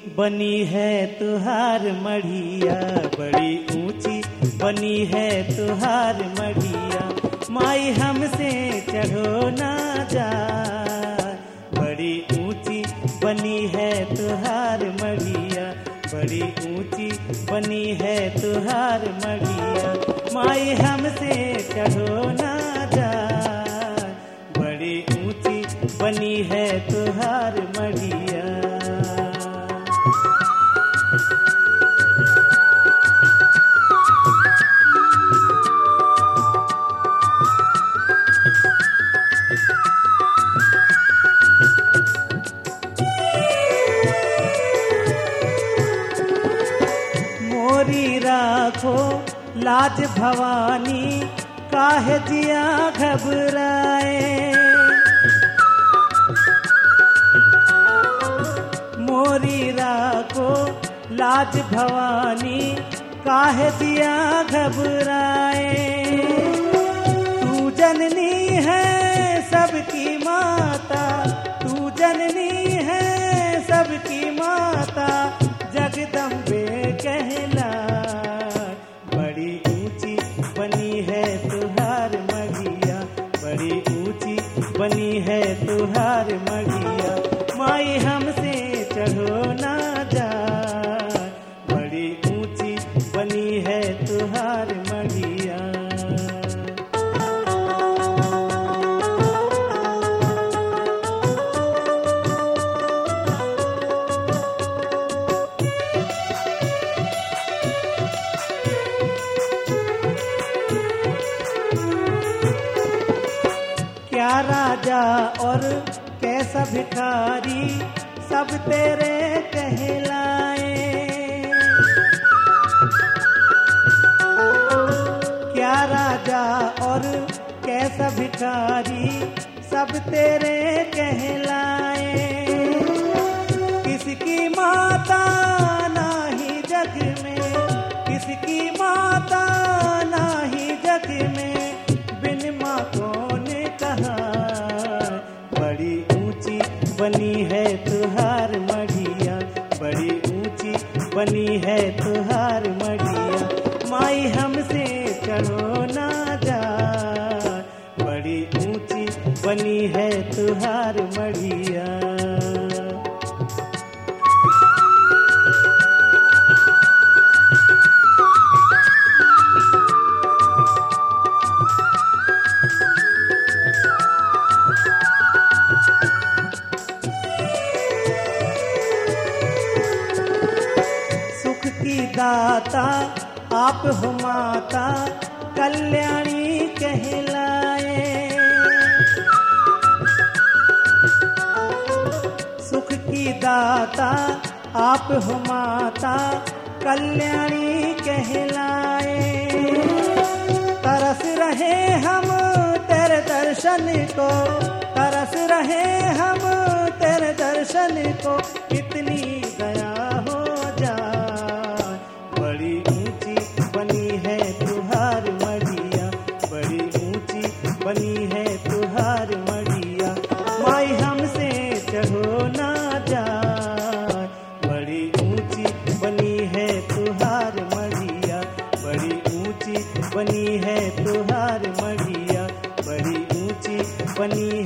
बनी है तुहार मढ़िया, बड़ी ऊंची बनी है तुहार मढ़िया। माई हमसे चढ़ो ना जा, बड़ी ऊंची बनी है तुहार मढ़िया, बड़ी ऊंची बनी है तुहार मढ़िया। माई हमसे चढ़ो ना जा, बड़ी ऊंची बनी है तुहार मढ़िया। मोरी राखो लाज भवानी, काहे जिया घबराए। मोरी राखो लाज भवानी, काहे जिया घबराए। तू जननी है सबकी माता, तू जननी है सबकी माता, जगदम्बे कहला। बड़ी ऊंची बनी है तुहार मढ़िया, बड़ी ऊंची बनी है तुहार मढ़िया। माई हमसे चढ़ो ना जा, बड़ी ऊंची बनी है तुहार मढ़िया। क्या राजा और कैसा भिखारी, सब तेरे कहलाए। क्या राजा और कैसा भिखारी, सब तेरे कहलाए। किसकी माता नाही जग में, किसकी माता नाही जग में, बिन माँ कौन कहा। बड़ी ऊंची बनी है तुहार मढ़िया, बड़ी ऊंची बनी है तुहार मढ़िया। माई हमसे चढ़ो ना जा, बड़ी ऊंची बनी है तुहार मढ़िया। दाता आप हो माता, कल्याणी कहलाए। सुख की दाता आप हो माता, कल्याणी कहलाए। तरस रहे हम तेरे दर्शन को, तरस रहे हम तेरे दर्शन को, इतनी दया हो जा। बड़ी ऊंची बनी है तुहार मढ़िया, बड़ी ऊंची बनी है तुहार मढ़िया। माई हमसे चढ़ो ना जा, बड़ी ऊंची बनी है तुहार मढ़िया, बड़ी ऊंची बनी है तुहार मढ़िया, बड़ी ऊंची बनी